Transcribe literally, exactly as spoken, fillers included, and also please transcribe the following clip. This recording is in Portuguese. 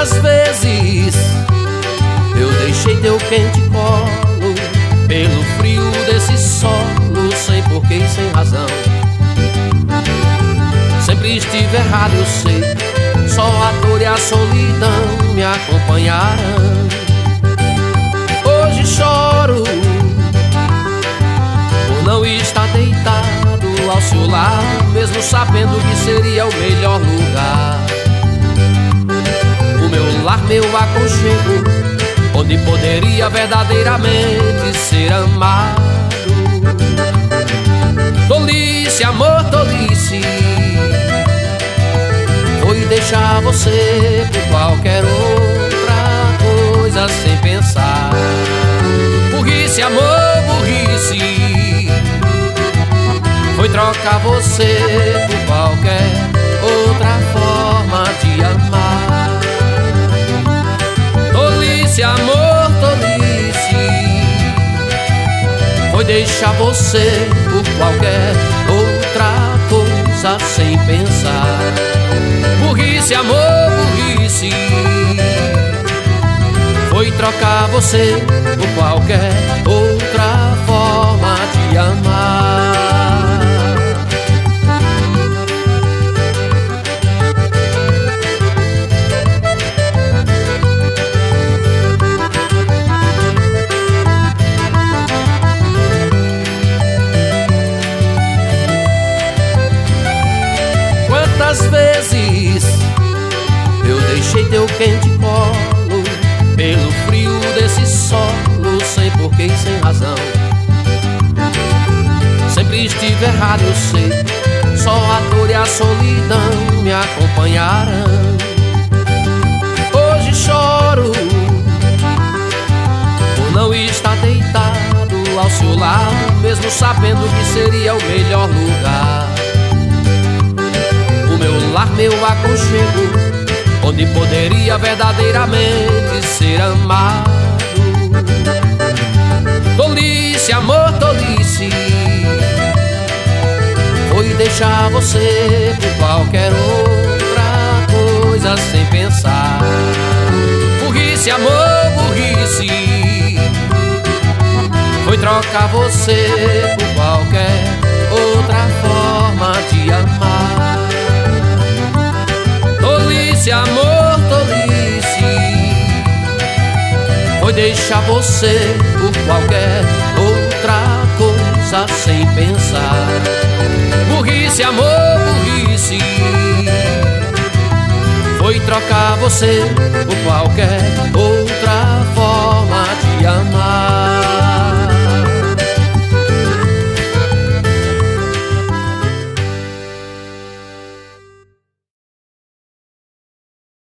Quantas vezes eu deixei teu quente colo pelo frio desse solo, sem porquê e sem razão. Sempre estive errado, eu sei, só a dor e a solidão me acompanharam. Hoje choro por não estar deitado ao seu lado, mesmo sabendo que seria o melhor lugar. O meu lar, meu aconchego, onde poderia verdadeiramente ser amado. Tolice, amor, tolice, foi deixar você por qualquer outra coisa sem pensar. Burrice, amor, burrice, foi trocar você por qualquer outra forma de amar. Tolice, amor, tolice, foi deixar você por qualquer outra coisa sem pensar. Burrice, amor, burrice, foi trocar você por qualquer outra forma de amar. Quantas vezes eu deixei teu quente colo pelo frio desse solo, sem porquê e sem razão. Sempre estive errado, eu sei, só a dor e a solidão me acompanharam. Hoje choro por não estar deitado ao seu lado, mesmo sabendo que seria o melhor lugar. O meu lar, meu aconchego, onde poderia verdadeiramente ser amado. Tolice, amor, tolice, foi deixar você por qualquer outra coisa sem pensar. Burrice, amor, burrice, foi trocar você por qualquer outra forma de amar. Tolice, amor, tolice, foi deixar você por qualquer outra coisa sem pensar. Burrice, amor, burrice, foi trocar você por qualquer outra forma de amar.